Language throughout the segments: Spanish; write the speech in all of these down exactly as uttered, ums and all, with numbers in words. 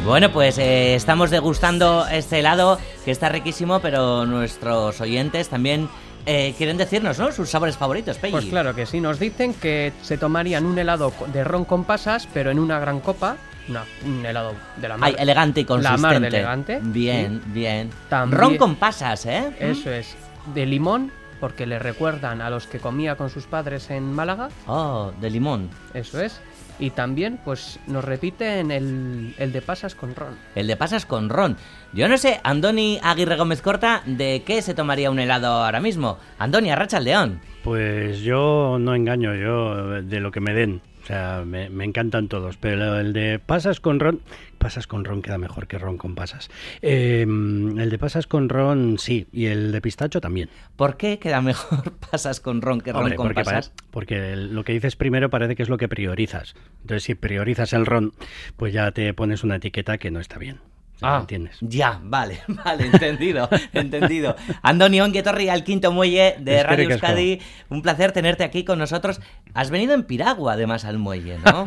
Bueno, pues eh, estamos degustando este helado que está riquísimo, pero nuestros oyentes también eh, quieren decirnos, ¿no?, sus sabores favoritos, Peggy. Pues claro que sí, nos dicen que se tomarían un helado de ron con pasas, pero en una gran copa. Una, un helado de la mar. Ay, elegante y consistente. La mar de elegante. Bien, ¿sí? Bien. También, ron con pasas, ¿eh? Eso es. De limón, porque le recuerdan a los que comía con sus padres en Málaga. Oh, de limón. Eso es. Y también, pues, nos repiten el, el de pasas con ron. El de pasas con ron. Yo no sé, Andoni Aguirre Gómez Corta, ¿de qué se tomaría un helado ahora mismo? Andoni, arracha el león. Pues yo no engaño, yo de lo que me den. O sea, me, me encantan todos, pero el de pasas con ron... Pasas con ron queda mejor que ron con pasas. Eh, el de pasas con ron, sí, y el de pistacho también. ¿Por qué queda mejor pasas con ron que ron Hombre, con porque pasas? Para, porque lo que dices primero parece que es lo que priorizas. Entonces, si priorizas el ron, pues ya te pones una etiqueta que no está bien. Ah, ¿entiendes? Ya, vale, vale, entendido, entendido. Andoni Onguetorri, al Quinto Muelle de Espere Radio que Euskadi, un placer tenerte aquí con nosotros. Has venido en piragua, además, al muelle, ¿no?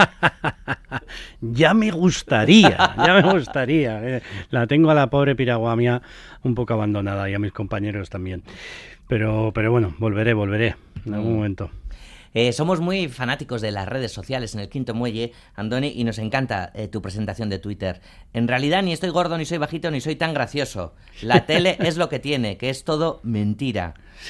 Ya me gustaría, ya me gustaría. Eh, la tengo a la pobre piragua mía un poco abandonada y a mis compañeros también. Pero, pero bueno, volveré, volveré en algún Mm. momento. Eh, somos muy fanáticos de las redes sociales en el Quinto Muelle, Andoni, y nos encanta eh, tu presentación de Twitter. En realidad ni estoy gordo, ni soy bajito, ni soy tan gracioso. La tele es lo que tiene, que es todo mentira.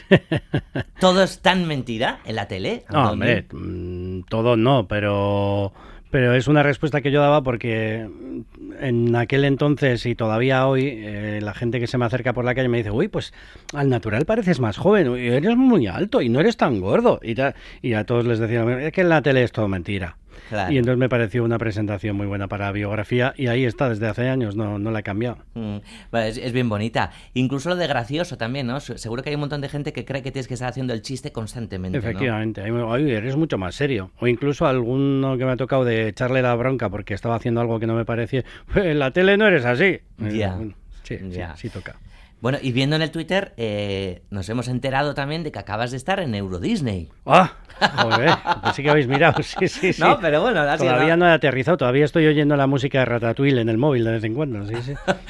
¿Todo es tan mentira en la tele, Andoni? No, hombre, mm, todo no, pero... Pero es una respuesta que yo daba porque en aquel entonces y todavía hoy eh, la gente que se me acerca por la calle me dice, uy, pues al natural pareces más joven, y eres muy alto y no eres tan gordo. Y, ta, y a todos les decía, es que en la tele es todo mentira. Claro. Y entonces me pareció una presentación muy buena para la biografía y ahí está desde hace años, no, no la he cambiado. Mm, bueno, es, es bien bonita. Incluso lo de gracioso también, ¿no? Seguro que hay un montón de gente que cree que tienes que estar haciendo el chiste constantemente, Efectivamente, ¿no? Ay, eres mucho más serio. O incluso alguno que me ha tocado de echarle la bronca porque estaba haciendo algo que no me parecía. En la tele no eres así. Ya. Bueno, sí, ya. sí, sí toca. Bueno, y viendo en el Twitter, eh, nos hemos enterado también de que acabas de estar en Euro Disney. ¡Ah! Joder, pues sí que habéis mirado, sí, sí, sí. No, pero bueno, todavía no he aterrizado, todavía estoy oyendo la música de Ratatouille en el móvil de vez en cuando, sí, sí.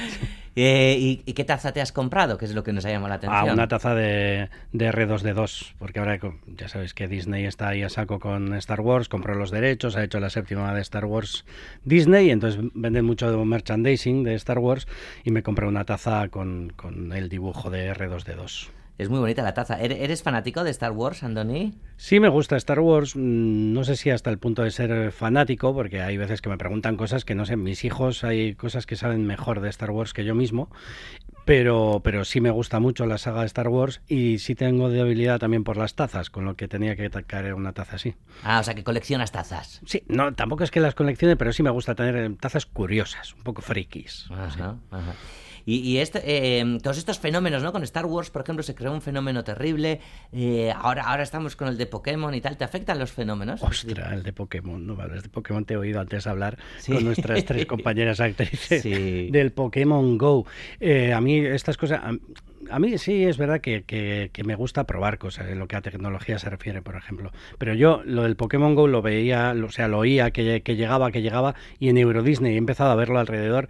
eh, ¿y, ¿Y qué taza te has comprado? ¿Qué es lo que nos ha llamado la atención? Ah, una taza de, de erre dos de dos, porque ahora ya sabes que Disney está ahí a saco con Star Wars, compró los derechos, ha hecho la séptima de Star Wars Disney, y entonces venden mucho merchandising de Star Wars, y me compré una taza con, con el dibujo de erre dos de dos. Es muy bonita la taza. ¿Eres fanático de Star Wars, Andoni? Sí, me gusta Star Wars. No sé si hasta el punto de ser fanático, porque hay veces que me preguntan cosas que no sé. Mis hijos hay cosas que saben mejor de Star Wars que yo mismo. Pero, pero sí me gusta mucho la saga de Star Wars y sí tengo debilidad también por las tazas, con lo que tenía que caer una taza así. Ah, o sea que coleccionas tazas. Sí, no, tampoco es que las coleccione, pero sí me gusta tener tazas curiosas, un poco frikis. Ajá, sí. ajá. Y, y este, eh, todos estos fenómenos, ¿no? Con Star Wars, por ejemplo, se creó un fenómeno terrible. Eh, ahora, ahora estamos con el de Pokémon y tal. ¿Te afectan los fenómenos? Ostras, el de Pokémon. No, el de Pokémon te he oído antes hablar sí. con nuestras tres compañeras actrices sí. del Pokémon Go. Eh, a mí estas cosas... A, a mí sí es verdad que, que, que me gusta probar cosas en lo que a tecnología se refiere, por ejemplo. Pero yo lo del Pokémon Go lo veía, lo, o sea, lo oía que, que llegaba, que llegaba, y en Euro Disney he empezado a verlo alrededor.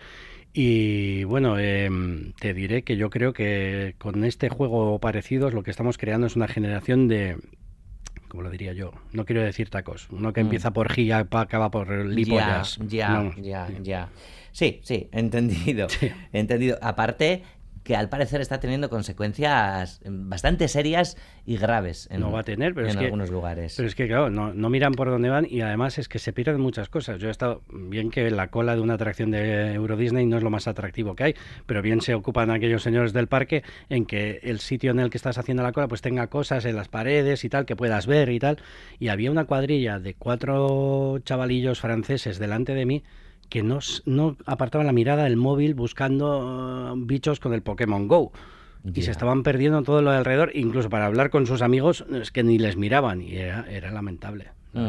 Y bueno, eh, te diré que yo creo que con este juego parecidos lo que estamos creando es una generación de, ¿cómo lo diría yo? No quiero decir tacos. Uno que mm. empieza por G y acaba por lipollas. Ya, ya, no. ya, ya. Sí, sí, entendido. Sí. Entendido. Aparte que al parecer está teniendo consecuencias bastante serias y graves en, no va a tener, pero en es que, algunos lugares. Pero es que, claro, no, no miran por dónde van y además es que se pierden muchas cosas. Yo he estado, bien que la cola de una atracción de Euro Disney no es lo más atractivo que hay, pero bien se ocupan aquellos señores del parque en que el sitio en el que estás haciendo la cola pues tenga cosas en las paredes y tal que puedas ver y tal. Y había una cuadrilla de cuatro chavalillos franceses delante de mí que no, no apartaban la mirada del móvil buscando uh, bichos con el Pokémon Go. Y yeah. se estaban perdiendo todo lo de alrededor, incluso para hablar con sus amigos, es que ni les miraban, y era, era lamentable. Mm.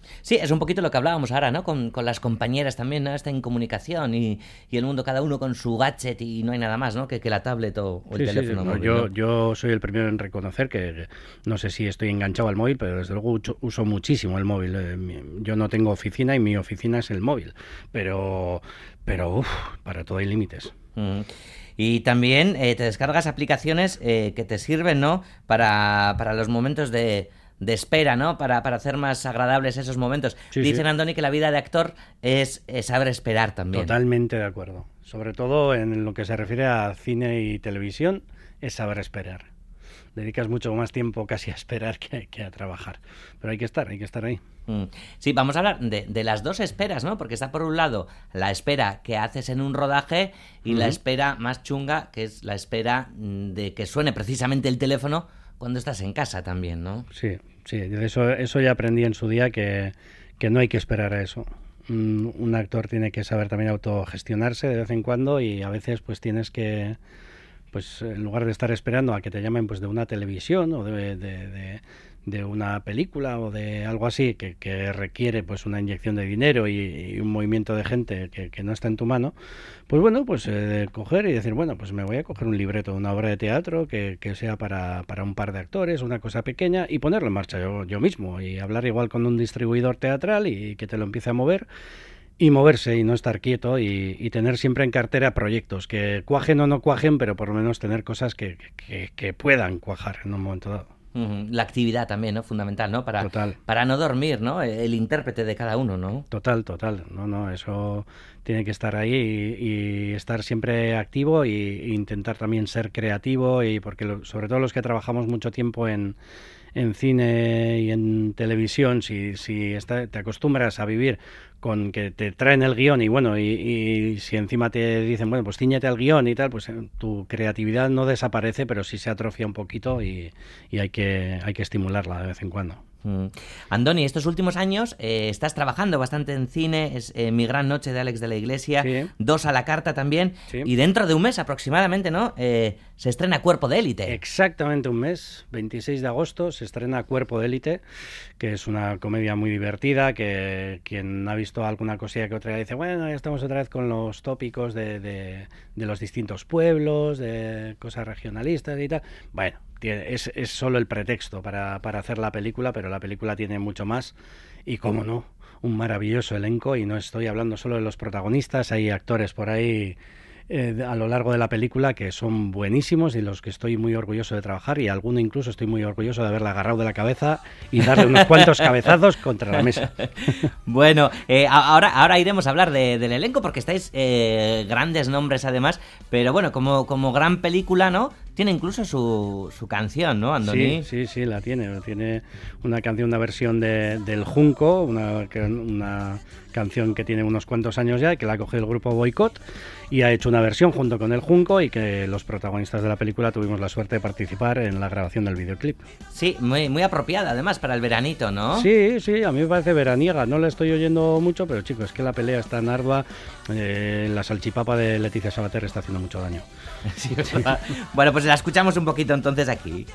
Sí, es un poquito lo que hablábamos ahora, ¿no? Con, con las compañeras también, ¿no? Esta incomunicación y, y el mundo cada uno con su gadget y no hay nada más, ¿no? Que, que la tablet o, o el sí, teléfono sí, móvil, yo, ¿no? yo soy el primero en reconocer que no sé si estoy enganchado al móvil, pero desde luego uso, uso muchísimo el móvil. Yo no tengo oficina y mi oficina es el móvil, pero, pero uf, para todo hay límites. Mm. Y también eh, te descargas aplicaciones eh, que te sirven, ¿no? Para, para los momentos de... de espera, ¿no? Para, para hacer más agradables esos momentos. Sí, Dicen, sí. Andoni, que la vida de actor es, es saber esperar también. Totalmente de acuerdo. Sobre todo en lo que se refiere a cine y televisión, es saber esperar. Dedicas mucho más tiempo casi a esperar que, que a trabajar. Pero hay que estar, hay que estar ahí. Mm. Sí, vamos a hablar de, de las dos esperas, ¿no? Porque está por un lado la espera que haces en un rodaje y uh-huh. la espera más chunga, que es la espera de que suene precisamente el teléfono cuando estás en casa también, ¿no? Sí, sí, eso, eso ya aprendí en su día que, que no hay que esperar a eso. Un, un actor tiene que saber también autogestionarse de vez en cuando y a veces pues tienes que, pues en lugar de estar esperando a que te llamen pues de una televisión o de, de, de, de una película o de algo así que, que requiere pues una inyección de dinero y, y un movimiento de gente que, que no está en tu mano, pues bueno, pues eh, coger y decir, bueno, pues me voy a coger un libreto de una obra de teatro que, que sea para, para un par de actores, una cosa pequeña, y ponerlo en marcha yo, yo mismo, y hablar igual con un distribuidor teatral y que te lo empiece a mover, y moverse y no estar quieto y, y tener siempre en cartera proyectos que cuajen o no cuajen, pero por lo menos tener cosas que, que, que puedan cuajar en un momento dado. La actividad también, ¿no? Fundamental, ¿no? Para, total. para no dormir, ¿no? El intérprete de cada uno, ¿no? Total, total. No, no, eso tiene que estar ahí y, y estar siempre activo y, e intentar también ser creativo y porque lo, sobre todo los que trabajamos mucho tiempo en, en cine y en televisión, si, si está, te acostumbras a vivir con que te traen el guión y bueno, y, y si encima te dicen, bueno, pues cíñete al guión y tal, pues tu creatividad no desaparece, pero sí se atrofia un poquito y, y hay que, hay que estimularla de vez en cuando. Mm. Andoni, estos últimos años eh, estás trabajando bastante en cine, es eh, Mi Gran Noche de Àlex de la Iglesia, sí. Dos a la carta también, sí. Y dentro de un mes aproximadamente, ¿no? Eh, se estrena Cuerpo de Élite. Exactamente un mes, veintiséis de agosto, se estrena Cuerpo de Élite, que es una comedia muy divertida, que quien ha visto alguna cosilla que otra dice, bueno, ya estamos otra vez con los tópicos de, de, de los distintos pueblos, de cosas regionalistas y tal. Bueno, Es, es solo el pretexto para, para hacer la película, pero la película tiene mucho más y, cómo no, un maravilloso elenco, y no estoy hablando solo de los protagonistas, hay actores por ahí eh, a lo largo de la película que son buenísimos y los que estoy muy orgulloso de trabajar, y alguno incluso estoy muy orgulloso de haberla agarrado de la cabeza y darle unos cuantos cabezazos contra la mesa. Bueno, eh, ahora, ahora iremos a hablar de, del elenco porque estáis eh, grandes nombres además, pero bueno, como, como gran película, ¿no? Tiene incluso su, su canción, ¿no, Andoni? Sí, sí, sí, la tiene. Tiene una canción, una versión de, del Junco, una, una canción que tiene unos cuantos años ya, que la ha cogido el grupo Boicot y ha hecho una versión junto con el Junco, y que los protagonistas de la película tuvimos la suerte de participar en la grabación del videoclip. Sí, muy, muy apropiada además para el veranito, ¿no? Sí, sí, a mí me parece veraniega. No la estoy oyendo mucho, pero chicos, es que la pelea está en ardua. Eh, la salchipapa de Leticia Sabater está haciendo mucho daño. Sí, sí. Bueno, pues la escuchamos un poquito entonces aquí.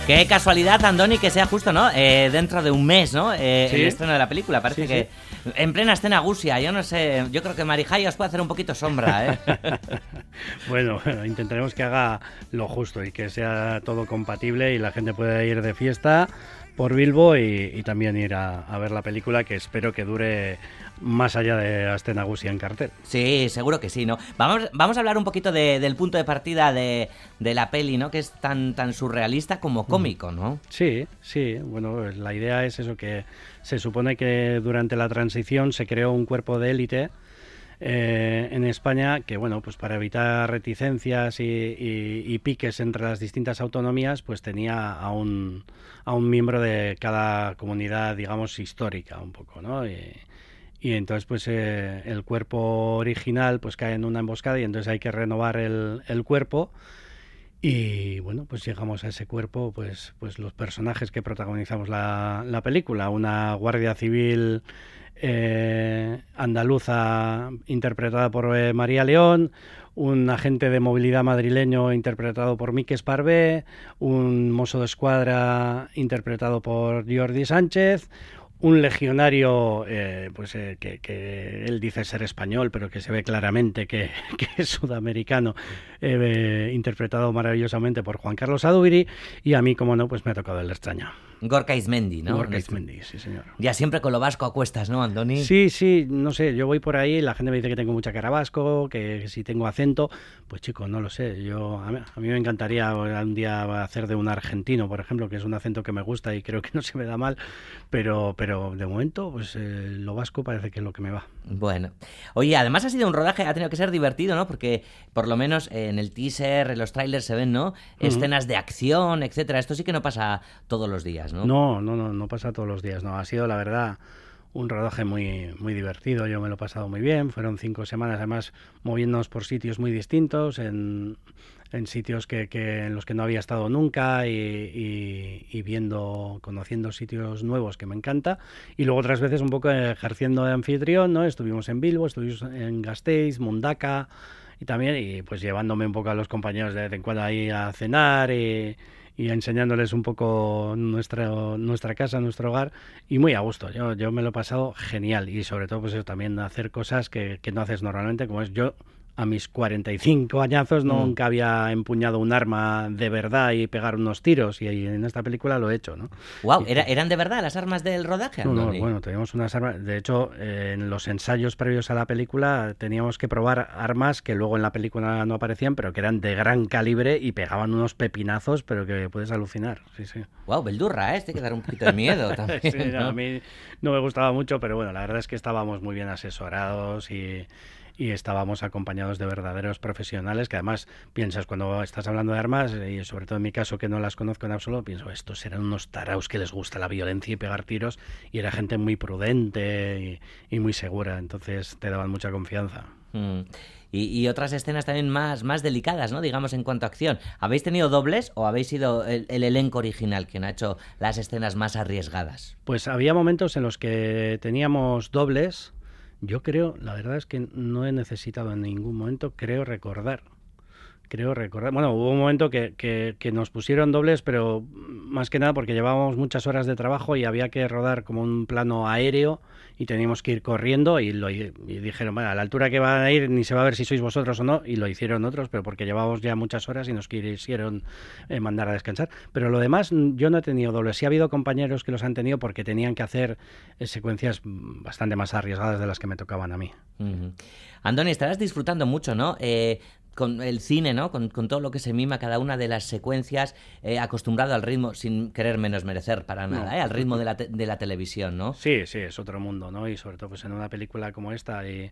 Qué casualidad, Andoni, que sea justo, ¿no? Eh, dentro de un mes, ¿no? Eh, ¿Sí? El estreno de la película. Parece Sí, que sí. en plena escena gusia. Yo no sé, yo creo que Marijaya os puede hacer un poquito sombra, ¿eh? Bueno, bueno, intentaremos que haga lo justo y que sea todo compatible y la gente pueda ir de fiesta por Bilbo y, y también ir a, a ver la película, que espero que dure más allá de Asten Nagusia en cartel. Sí, seguro que sí, ¿no? Vamos, vamos a hablar un poquito de, del punto de partida de, de la peli, ¿no? Que es tan, tan surrealista como cómico, ¿no? Sí, sí. Bueno, la idea es eso, que se supone que durante la transición se creó un cuerpo de élite Eh, en España que, bueno, pues para evitar reticencias y, y, y piques entre las distintas autonomías, pues tenía a un, a un miembro de cada comunidad, digamos, histórica un poco, ¿no? Y, y entonces pues eh, el cuerpo original pues cae en una emboscada y entonces hay que renovar el, el cuerpo. Y bueno, pues llegamos a ese cuerpo, pues, pues los personajes que protagonizamos la, la película, una guardia civil eh, andaluza interpretada por eh, María León, un agente de movilidad madrileño interpretado por Mique Esparvé, un mozo de escuadra interpretado por Jordi Sánchez, un legionario eh, pues eh, que, que él dice ser español, pero que se ve claramente que, que es sudamericano, eh, interpretado maravillosamente por Juan Carlos Adubiri, y a mí, como no, pues me ha tocado el extraño. Gorka Ismendi, ¿no? Gorka Ismendi, sí, señor. Ya siempre con lo vasco a cuestas, ¿no, Andoni? Sí, sí, no sé, yo voy por ahí, la gente me dice que tengo mucha cara vasco, que si tengo acento, pues chico, no lo sé, yo a mí, a mí me encantaría un día hacer de un argentino, por ejemplo, que es un acento que me gusta y creo que no se me da mal, pero, pero de momento, pues eh, lo vasco parece que es lo que me va. Bueno, oye, además ha sido un rodaje, ha tenido que ser divertido, ¿no? Porque por lo menos en el teaser, en los trailers se ven, ¿no? Escenas uh-huh. de acción, etcétera. Esto sí que no pasa todos los días, ¿no? No, no, no, no pasa todos los días, no. Ha sido, la verdad, un rodaje muy, muy divertido. Yo me lo he pasado muy bien. Fueron cinco semanas, además, moviéndonos por sitios muy distintos, en, en sitios que, que en los que no había estado nunca y, y, y viendo, conociendo sitios nuevos que me encanta. Y luego otras veces un poco ejerciendo de anfitrión, ¿no? Estuvimos en Bilbo, estuvimos en Gasteiz, Mundaka y también, y pues llevándome un poco a los compañeros de vez en cuando ahí a cenar y... y enseñándoles un poco nuestra nuestra casa, nuestro hogar, y muy a gusto. Yo, yo me lo he pasado genial, y sobre todo pues eso, también hacer cosas que, que no haces normalmente, como es yo a mis cuarenta y cinco añazos mm. nunca había empuñado un arma de verdad y pegar unos tiros, y en esta película lo he hecho, ¿no? Wow, ¿Era, ¿eran de verdad las armas del rodaje? No, no, bueno, teníamos unas armas, de hecho, eh, en los ensayos previos a la película teníamos que probar armas que luego en la película no aparecían, pero que eran de gran calibre y pegaban unos pepinazos, pero que puedes alucinar, sí, sí. Wow, beldurra, ¿eh? Este hay que dar un poquito de miedo también, sí, ¿no? No, a mí no me gustaba mucho, pero bueno, la verdad es que estábamos muy bien asesorados y... y estábamos acompañados de verdaderos profesionales que además piensas cuando estás hablando de armas, y sobre todo en mi caso que no las conozco en absoluto, pienso, estos eran unos taraos que les gusta la violencia y pegar tiros, y era gente muy prudente y, y muy segura, entonces te daban mucha confianza. Mm. Y, y otras escenas también más, más delicadas, ¿no? Digamos, en cuanto a acción. ¿Habéis tenido dobles o habéis sido el, el elenco original quien ha hecho las escenas más arriesgadas? Pues había momentos en los que teníamos dobles. Yo creo, la verdad es que no he necesitado en ningún momento, creo recordar, creo recordar, bueno, hubo un momento que, que, que nos pusieron dobles, pero más que nada porque llevábamos muchas horas de trabajo y había que rodar como un plano aéreo y teníamos que ir corriendo y, lo, y dijeron, bueno, a la altura que van a ir ni se va a ver si sois vosotros o no, y lo hicieron otros, pero porque llevábamos ya muchas horas y nos quisieron eh, mandar a descansar. Pero lo demás, yo no he tenido dobles. Sí ha habido compañeros que los han tenido porque tenían que hacer eh, secuencias bastante más arriesgadas de las que me tocaban a mí. Uh-huh. Andoni, estarás disfrutando mucho, ¿no? Eh... con el cine, ¿no? Con, con todo lo que se mima cada una de las secuencias, eh, acostumbrado al ritmo, sin querer menosmerecer para nada, no. ¿eh? Al ritmo de la, te- de la televisión, ¿no? Sí, sí, es otro mundo, ¿no? Y sobre todo pues en una película como esta, y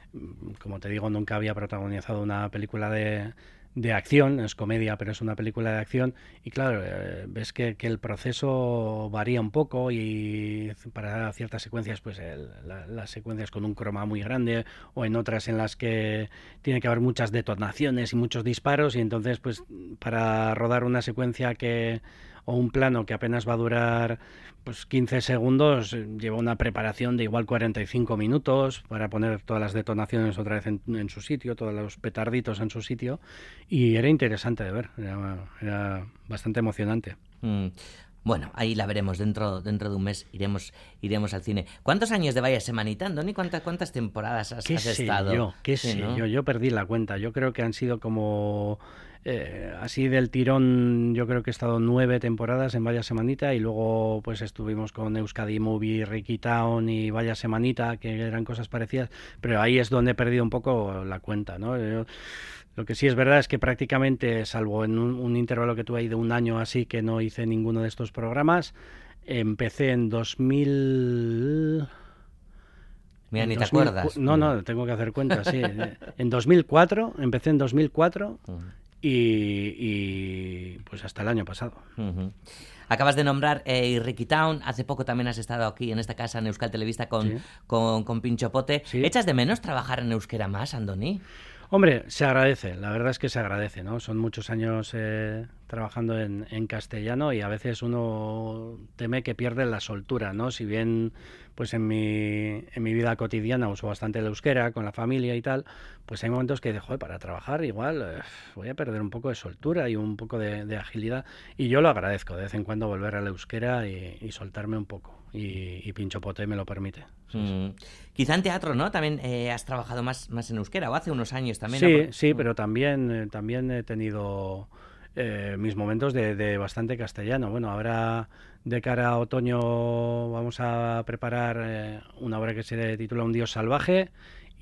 como te digo, nunca había protagonizado una película de... de acción, es comedia, pero es una película de acción, y claro, eh, ves que, que el proceso varía un poco, y para ciertas secuencias, pues el, la, las secuencias con un croma muy grande, o en otras en las que tiene que haber muchas detonaciones y muchos disparos, y entonces pues para rodar una secuencia que o un plano que apenas va a durar pues quince segundos, lleva una preparación de igual cuarenta y cinco minutos para poner todas las detonaciones otra vez en, en su sitio, todos los petarditos en su sitio, y era interesante de ver, era, era bastante emocionante. Mm. Bueno, ahí la veremos, dentro dentro de un mes iremos iremos al cine. ¿Cuántos años de Vaya Semanita, Andoni? ¿Cuántas, cuántas temporadas has, ¿Qué has sé estado? yo? ¿Qué Sí, sé ¿no? yo? Yo perdí la cuenta. Yo creo que han sido como... Eh, así del tirón, yo creo que he estado nueve temporadas en Vaya Semanita, y luego pues estuvimos con Euskadi Movie, Ricky Town y Vaya Semanita, que eran cosas parecidas, pero ahí es donde he perdido un poco la cuenta, ¿no? Yo, lo que sí es verdad es que prácticamente, salvo en un, un intervalo que tuve ahí de un año así, que no hice ninguno de estos programas, empecé en dos mil... Mira, ni te dos mil acuerdas. No, no, tengo que hacer cuentas, sí. En dos mil cuatro, empecé en dos mil cuatro Uh-huh. y, y pues hasta el año pasado. Uh-huh. Acabas de nombrar eh, Ricky Town. Hace poco también has estado aquí en esta casa, en Euskal Televista, con, Sí. con, con Pincho Pote. Sí. ¿Echas de menos trabajar en euskera más, Andoni? Hombre, se agradece, la verdad es que se agradece, ¿no? Son muchos años eh, trabajando en, en castellano, y a veces uno teme que pierde la soltura, ¿no? Si bien pues en mi, en mi vida cotidiana uso bastante el euskera con la familia y tal, pues hay momentos que dejo, para trabajar igual eh, voy a perder un poco de soltura y un poco de, de agilidad, y yo lo agradezco de vez en cuando volver al euskera y, y soltarme un poco, y, y Pincho Pote me lo permite. Sí, Mm. Quizá en teatro, ¿no? También eh, has trabajado más, más en euskera, o hace unos años también. Sí, ¿no? sí, pero también, eh, también he tenido eh, mis momentos de, de bastante castellano. Bueno, ahora de cara a otoño vamos a preparar eh, una obra que se titula Un Dios Salvaje,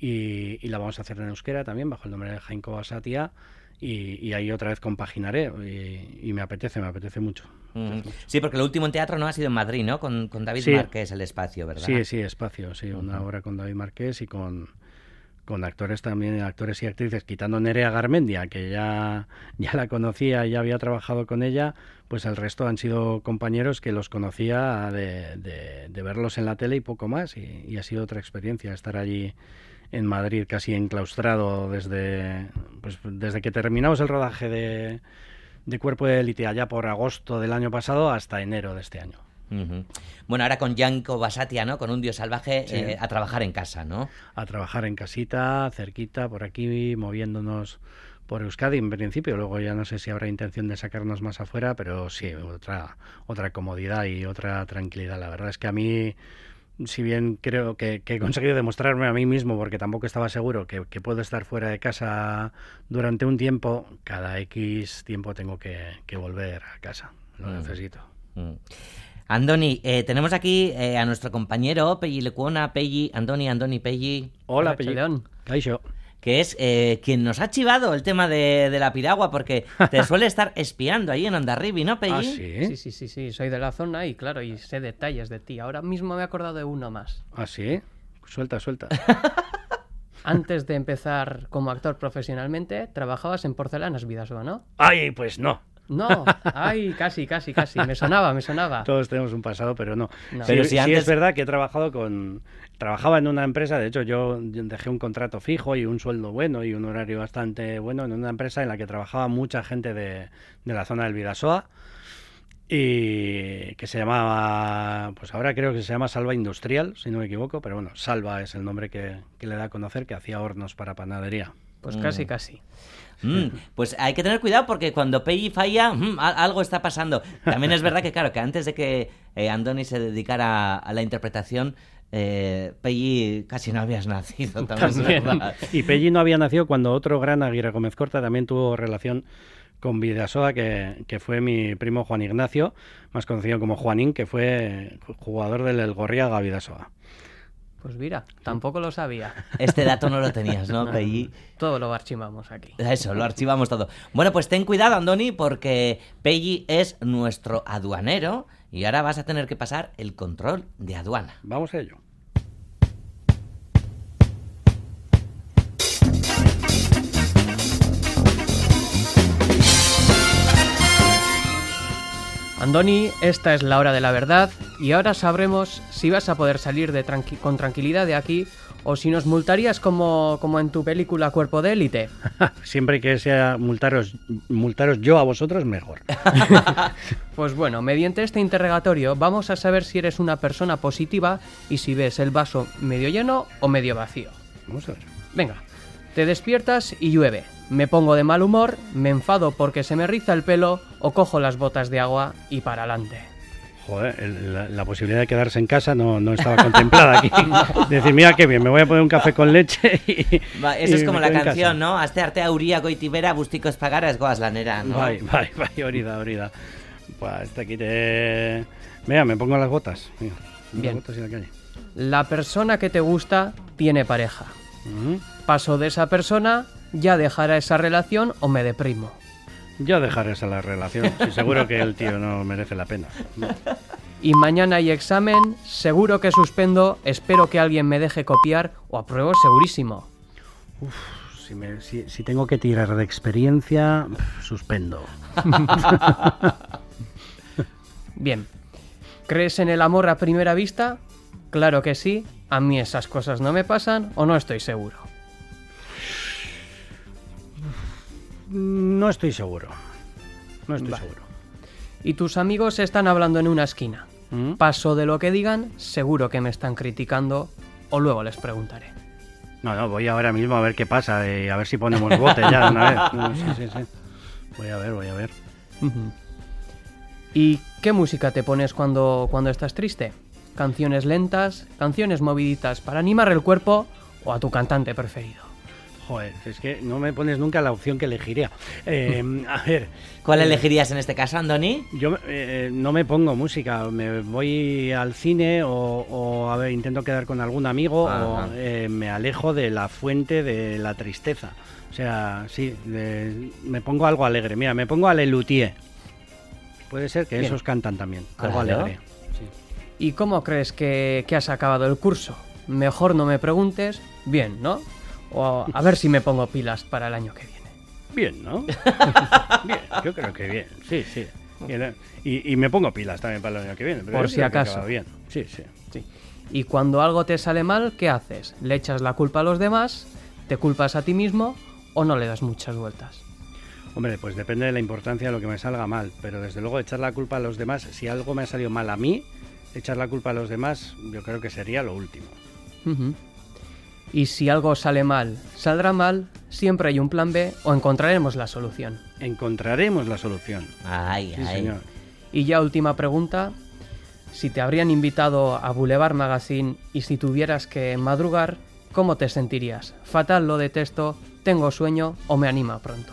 y, y la vamos a hacer en euskera también, bajo el nombre de Jainko Basatia, y, y ahí otra vez compaginaré, y, y me apetece, me apetece mucho. Mm. Sí, porque lo último en teatro no ha sido en Madrid, ¿no? Con, con David Sí. Márquez, El Espacio, ¿verdad? Sí, sí, Espacio, sí, una Ujú. obra con David Márquez y con, con actores también, actores y actrices, quitando Nerea Garmendia, que ya, ya la conocía y ya había trabajado con ella, pues el resto han sido compañeros que los conocía de, de, de verlos en la tele y poco más, y, y ha sido otra experiencia estar allí en Madrid casi enclaustrado desde, pues, desde que terminamos el rodaje de, de Cuerpo de Élite allá por agosto del año pasado hasta enero de este año. Uh-huh. Bueno, ahora con Jainko Basatia, ¿no? Con Un Dios Salvaje, Sí. eh, a trabajar en casa, ¿no? A trabajar en casita, cerquita, por aquí, moviéndonos por Euskadi en principio. Luego ya no sé si habrá intención de sacarnos más afuera, pero sí, otra, otra comodidad y otra tranquilidad. La verdad es que a mí, si bien creo que, que he conseguido demostrarme a mí mismo, porque tampoco estaba seguro que, que puedo estar fuera de casa durante un tiempo, cada X tiempo tengo que, que volver a casa. Lo Mm. necesito. Mm. Andoni, eh, tenemos aquí eh, a nuestro compañero Pelli Lecuona, Pelli, Andoni, Andoni, Pelli, Hola, Hola, Pelli. León. Kaixo. que es eh, quien nos ha chivado el tema de, de la piragua, porque te suele estar espiando ahí en Ondarribi, ¿no, Pelli? Ah, sí. Sí, sí, sí, sí, soy de la zona y claro, y sé detalles de ti. Ahora mismo me he acordado de uno más. Ah, sí. Suelta, suelta. Antes de empezar como actor profesionalmente, trabajabas en Porcelanas Bidasoa, ¿no? Ay, pues no. No, ay, casi, casi, casi. Me sonaba, me sonaba. Todos tenemos un pasado, pero no. No. Sí, Pero si sí antes- es verdad que he trabajado con... Trabajaba en una empresa, de hecho yo dejé un contrato fijo y un sueldo bueno y un horario bastante bueno en una empresa en la que trabajaba mucha gente de, de la zona del Bidasoa, y que se llamaba, pues ahora creo que se llama Salva Industrial, si no me equivoco, pero bueno, Salva es el nombre que, que le da a conocer, que hacía hornos para panadería. Pues Mm. casi, casi. Mm, pues hay que tener cuidado porque cuando Pelli falla, mm, a- algo está pasando. También es verdad que, claro, que antes de que eh, Andoni se dedicara a la interpretación, eh, Pelli casi no habías nacido. También es También. verdad. Y Pelli no había nacido cuando otro gran Aguirre Gómez Corta también tuvo relación con Bidasoa, que, que fue mi primo Juan Ignacio, más conocido como Juanín, que fue jugador del El Gorriaga Bidasoa. Pues mira, tampoco lo sabía. Este dato no lo tenías, ¿no, Pelli? Todo lo archivamos aquí. Eso, lo archivamos todo. Bueno, pues ten cuidado, Andoni, porque Pelli es nuestro aduanero y ahora vas a tener que pasar el control de aduana. Vamos a ello. Andoni, esta es la hora de la verdad. y ahora sabremos si vas a poder salir de tranqui- con tranquilidad de aquí o si nos multarías como, como en tu película Cuerpo de Élite. Siempre que sea multaros, multaros yo a vosotros, mejor. Pues bueno, mediante este interrogatorio vamos a saber si eres una persona positiva y si ves el vaso medio lleno o medio vacío. Vamos a ver. Venga, te despiertas y llueve. Me pongo de mal humor, me enfado porque se me riza el pelo o cojo las botas de agua y para adelante. Joder, el- la, la posibilidad de quedarse en casa no, no estaba contemplada aquí. Decir, mira qué bien, me voy a poner un café con leche y... Va, eso y es como me la quedo en canción, casa. ¿no? Aste arte auría goitibera busticos pagaras goas lanera, ¿no? Bai, bai, bai, hori da, hori da. Pues este aquí te... Mira, me pongo las botas. Mira, Bien. las botas y la calle. La persona que te gusta tiene pareja. Ujú. Paso de esa persona, ya dejará esa relación o me deprimo. Yo dejaré esa la relación. Sí, seguro que el tío no merece la pena. Y mañana hay examen, seguro que suspendo, espero que alguien me deje copiar o apruebo segurísimo. Si, me- si- si tengo que tirar de experiencia, pf, suspendo. Bien, ¿crees en el amor a primera vista? Claro que sí, a mí esas cosas no me pasan o no estoy seguro. No estoy seguro. No estoy Vale. seguro. Y tus amigos están hablando en una esquina. ¿Mm? Paso de lo que digan, seguro que me están criticando o luego les preguntaré. No, no, voy ahora mismo a ver qué pasa, eh, a ver si ponemos bote ya de una vez. No, sí, sí, sí. Voy a ver, voy a ver. Ujú. ¿Y qué música te pones cuando, cuando estás triste? ¿Canciones lentas, canciones moviditas para animar el cuerpo o a tu cantante preferido? Joder, es que no me pones nunca la opción que elegiría. Eh, a ver. ¿Cuál eh, elegirías en este caso, Andoni? Yo eh, no me pongo música, me voy al cine o, o, a ver, intento quedar con algún amigo Ajá. o eh, me alejo de la fuente de la tristeza. O sea, sí, de- me pongo algo alegre. Mira, me pongo a Lelutier. Puede ser que Bien. esos cantan también, algo Claro. alegre. Sí. ¿Y cómo crees que, que has acabado el curso? Mejor no me preguntes, bien, ¿no? O a ver si me pongo pilas para el año que viene. Bien, ¿no? Bien, yo creo que bien, sí, sí. Y, y me pongo pilas también para el año que viene. Pero Por yo si creo que acaso. acaba bien, sí, sí. Sí. Y cuando algo te sale mal, ¿qué haces? ¿Le echas la culpa a los demás? ¿Te culpas a ti mismo? ¿O no le das muchas vueltas? Hombre, pues depende de la importancia de lo que me salga mal, pero desde luego echar la culpa a los demás, si algo me ha salido mal a mí, echar la culpa a los demás, yo creo que sería lo último. Ujú. Y si algo sale mal, saldrá mal, siempre hay un plan B o encontraremos la solución. Encontraremos la solución. Ay, Sí, ay. señor. Y ya última pregunta, si te habrían invitado a Boulevard Magazine y si tuvieras que madrugar, ¿cómo te sentirías? ¿Fatal, lo detesto, tengo sueño o me anima pronto?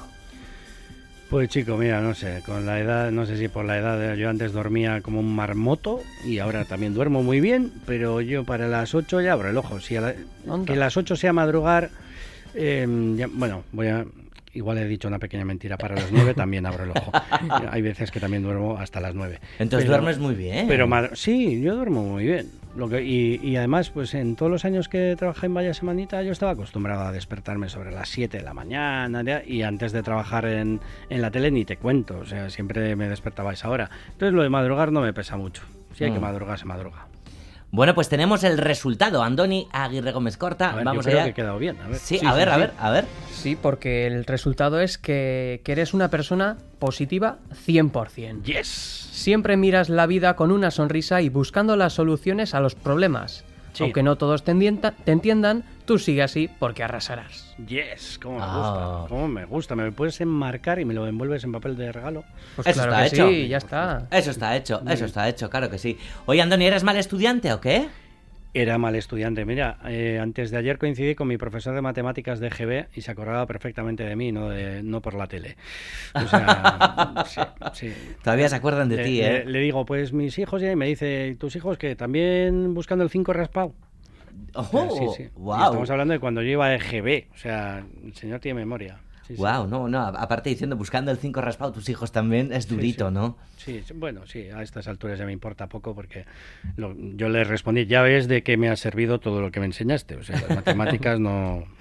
Pues chico, mira, no sé, con la edad, no sé si por la edad, yo antes dormía como un marmoto y ahora también duermo muy bien, pero yo para las ocho ya abro el ojo. Si a la- Anda. que las ocho sea madrugar, eh, ya- bueno, voy a... Igual he dicho una pequeña mentira, para las nueve también abro el ojo. Hay veces que también duermo hasta las nueve. Entonces Pero- duermes muy bien. Pero madru- sí, yo duermo muy bien. Lo que, y, y además, pues en todos los años que trabajé en Vaya Semanita, yo estaba acostumbrado a despertarme sobre las siete de la mañana ya, y antes de trabajar en, en la tele ni te cuento, o sea, siempre me despertaba a esa hora. Entonces lo de madrugar no me pesa mucho. Si hay que Mm. madrugar, se madruga. Bueno, pues tenemos el resultado. Andoni Aguirre Gómez Corta. A ver, Vamos yo creo allá. que he quedado bien. A ver. Sí, Sí, a sí, ver, a sí. ver, a ver. Sí, porque el resultado es que, que eres una persona positiva cien por ciento. Yes. Siempre miras la vida con una sonrisa y buscando las soluciones a los problemas. Sí. Aunque no todos te, endienta- te entiendan, tú sigue así porque arrasarás. Yes, cómo me Ah. gusta. Cómo me gusta. Me lo puedes enmarcar y me lo envuelves en papel de regalo. Pues Eso claro está que hecho. sí, ya está. Eso está hecho, eso está hecho, claro que sí. Oye, Andoni, ¿eres mal estudiante o qué? Era mal estudiante. Mira, eh, antes de ayer coincidí con mi profesor de matemáticas de G B y se acordaba perfectamente de mí, no, de, no por la tele. O sea, sí, sí. Todavía se acuerdan de Le, ti, le- ¿eh? le digo, pues mis hijos, ya, y me dice, ¿tus hijos que también buscando el cinco raspado? ¡Oh! sí, sí. Y ¡Wow! estamos hablando de cuando yo iba de G B. O sea, el señor tiene memoria. Sí, sí. Wow, no, no, aparte diciendo buscando el cinco raspado, tus hijos también es durito, sí. ¿no? Sí, sí, bueno, sí, a estas alturas ya me importa poco porque lo- yo le respondí, ya ves de qué me ha servido todo lo que me enseñaste. O sea, las matemáticas no... Vamos,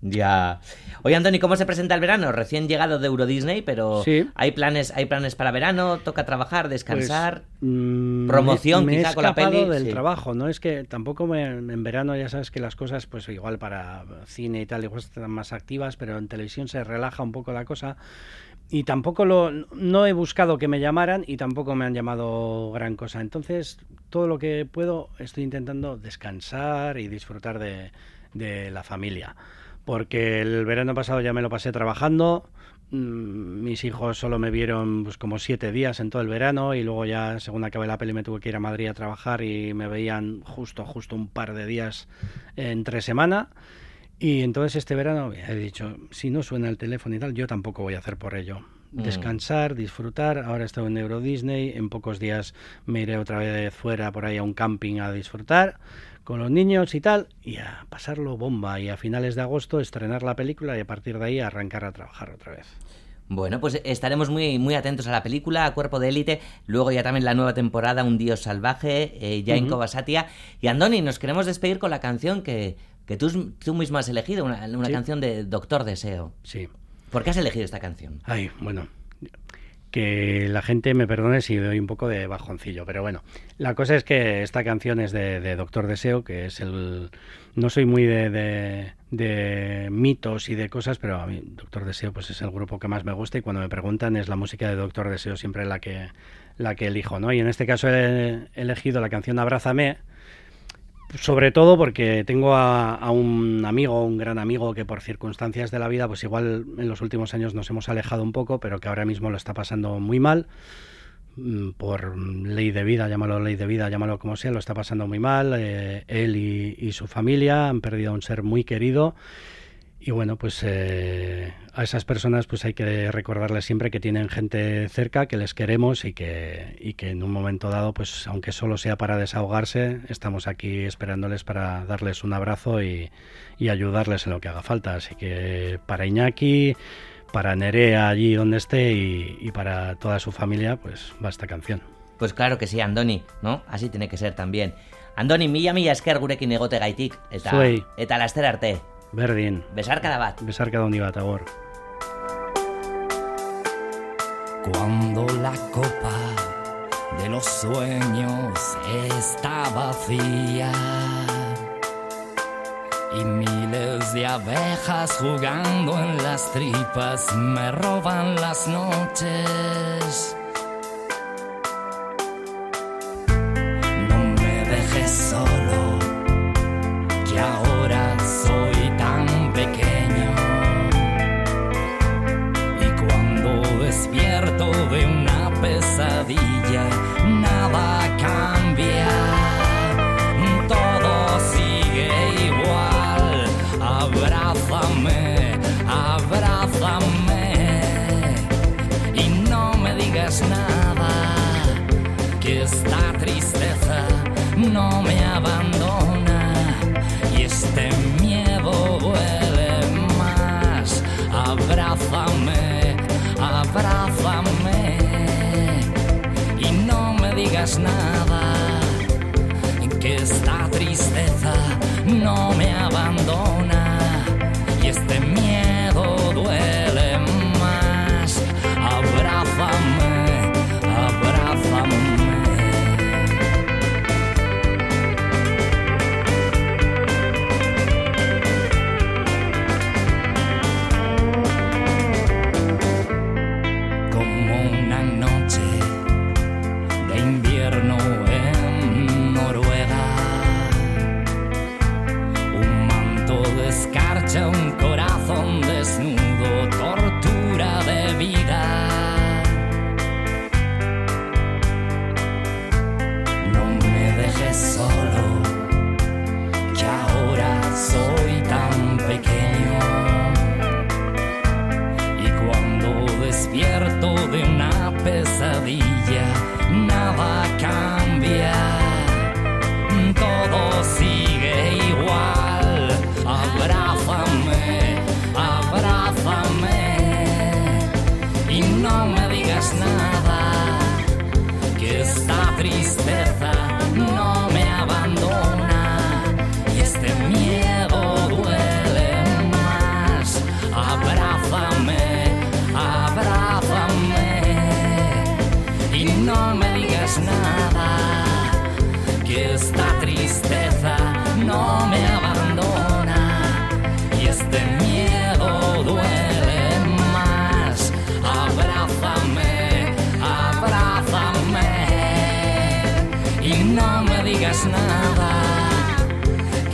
Ya. Oye, Andoni, ¿cómo se presenta el verano? Recién llegado de Euro Disney, pero sí. ¿hay planes hay planes para verano? ¿Toca trabajar, descansar? Pues, mmm, ¿Promoción me, me quizá con la peli? Me he escapado del sí. trabajo, ¿no? Es que tampoco me, en verano ya sabes que las cosas, pues igual para cine y tal, igual están más activas, pero en televisión se relaja un poco la cosa. Y tampoco lo no he buscado que me llamaran y tampoco me han llamado gran cosa. Entonces, todo lo que puedo estoy intentando descansar y disfrutar de, de la familia. Porque el verano pasado ya me lo pasé trabajando, mis hijos solo me vieron pues como siete días en todo el verano y luego ya según acabé la peli me tuve que ir a Madrid a trabajar y me veían justo, justo un par de días entre semana. Y entonces este verano he dicho, si no suena el teléfono y tal, yo tampoco voy a hacer por ello. Descansar, disfrutar. Ahora estoy en Euro Disney, en pocos días me iré otra vez fuera por ahí a un camping a disfrutar con los niños y tal, y a pasarlo bomba, y a finales de agosto estrenar la película y a partir de ahí arrancar a trabajar otra vez. Bueno, pues estaremos muy, muy atentos a la película, a Cuerpo de Élite, luego ya también la nueva temporada, Un Dios Salvaje, eh, ya en uh-huh. Kobasatia. Y Andoni, nos queremos despedir con la canción que, que tú, tú mismo has elegido, una, una ¿Sí? canción de Doctor Deseo. Sí. ¿Por qué has elegido esta canción? Ay, bueno... que la gente me perdone si doy un poco de bajoncillo, pero bueno, la cosa es que esta canción es de, de Doctor Deseo, que es el... No soy muy de, de, de mitos y de cosas, pero a mí Doctor Deseo pues es el grupo que más me gusta y cuando me preguntan es la música de Doctor Deseo siempre la que, la que elijo, ¿no? Y en este caso he elegido la canción Abrázame, sobre todo porque tengo a, a un amigo, un gran amigo que por circunstancias de la vida, pues igual en los últimos años nos hemos alejado un poco, pero que ahora mismo lo está pasando muy mal, por ley de vida, llámalo ley de vida, llámalo como sea, lo está pasando muy mal, eh, él y, y su familia han perdido a un ser muy querido. Y bueno, pues eh, a esas personas pues hay que recordarles siempre que tienen gente cerca, que les queremos y que, y que en un momento dado, pues aunque solo sea para desahogarse, estamos aquí esperándoles para darles un abrazo y, y ayudarles en lo que haga falta. Así que para Iñaki, para Nerea allí donde esté y, y para toda su familia, pues va esta canción. Pues claro que sí, Andoni, ¿no? Así tiene que ser también. Andoni, mila mila esker gurekin egotegaitik eta Zuei. Eta laster arte. Berdin. Besar cada bat. Besar cada un bat, agur. Cuando la copa de los sueños está vacía y miles de abejas jugando en las tripas me roban las noches, no me dejes solo, que ahora soy tan pequeño, y cuando despierto de una pesadilla nada cambia, todo sigue igual. Abrázame, abrázame y no me digas nada, que esta tristeza no me abandona y este miedo duele más. Abrázame, abrázame y no me digas nada, que esta tristeza no me abandona y este miedo duele más. Abrázame, abrázame.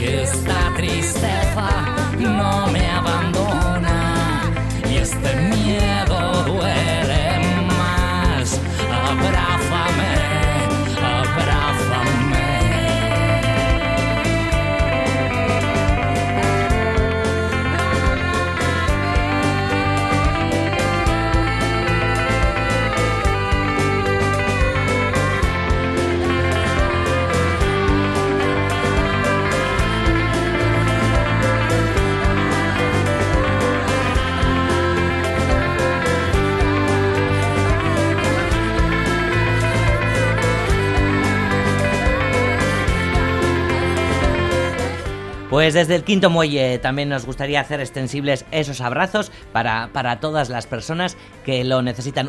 que esta tristeza no me abandona y este miedo duele más. Abrázame, abrázame. Pues desde el Quinto Muelle también nos gustaría hacer extensibles esos abrazos para, para todas las personas que lo necesitan.